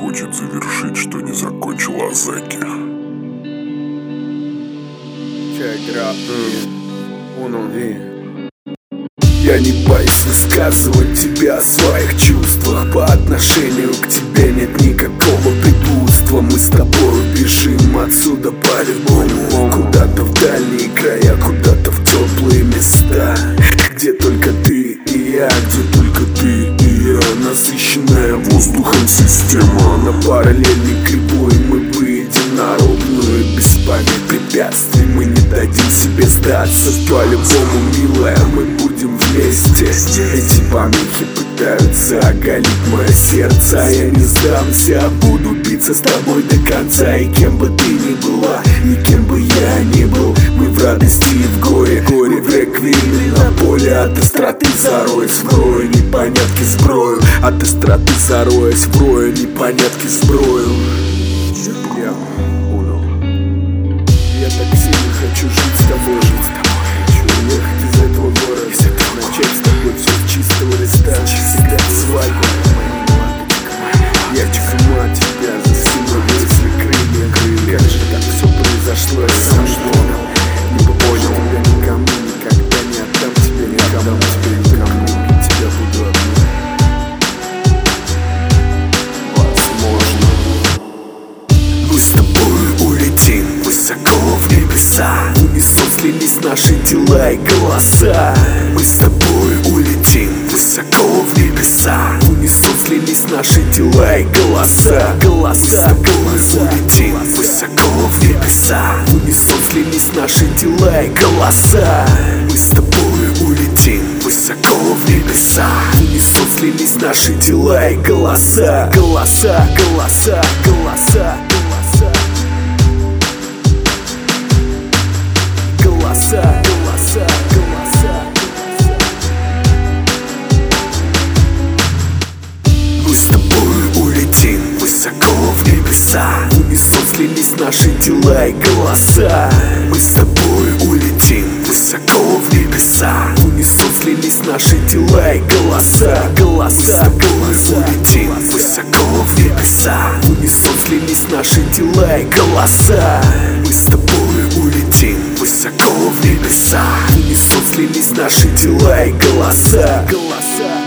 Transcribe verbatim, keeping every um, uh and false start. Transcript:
хочет завершить, что не закончил Азаки. Я не боюсь высказывать тебе о своих чувствах. По отношению к тебе нет никакого препятствия. Мы с тобой бежим отсюда по-любому, куда-то в дальние края, куда-то в теплые места, где только ты и я, где только ты и я. Насыщенная воздухом система на параллельной кривой. Мы выйдем на ровную, без памяти препятствий. Мы не дадим себе сдаться. По-любому, милая, мы будем вместе. Эти помехи пытаются оголить мое сердце, а я не сдамся, буду биться с тобой до конца. И кем бы ты ни была, и кем бы я ни был, мы в радости и в горе, горе в реквиеме на поле. От эстрады зароюсь в рою, непонятки сброю. От эстрады зароюсь в рою, непонятки сброю. Я, я так сильно хочу жить с тобой, жить с тобой. Хочу уехать из этого города, из этого начать с тобой все с чистого листа, сыграть свадьбу. Я чекну тебя за спиной, выросли крылья, крылья. Как же так все произошло, я сам не понял. Не понял тебя никому, никогда не отдам тебя никому. Теперь никому любить тебя буду одну. Возможно. Мы с тобой улетим высоко в небеса. В унисон слились наши тела и голоса. Мы с тобой улетим высоко в небеса. В унисон слились наши тела и голоса. Голоса, голоса. Улетим высоко в небеса. В унисон слились наши тела и голоса. Мы с тобой улетим высоко в небеса. В унисон слились наши тела и голоса. Голоса, голоса, голоса, голоса. Голоса, голоса, голоса. Мы с тобой улетим высоко в небеса. В унисон слились наши тела и голоса. Мы с тобой улетим высоко в небеса. В унисон слились наши тела и голоса. Голоса, голоса. Улетим высоко в небеса. В унисон слились наши тела и голоса. Мы с тобой улетим высоко в небеса. В унисон слились наши тела и голоса. Голоса.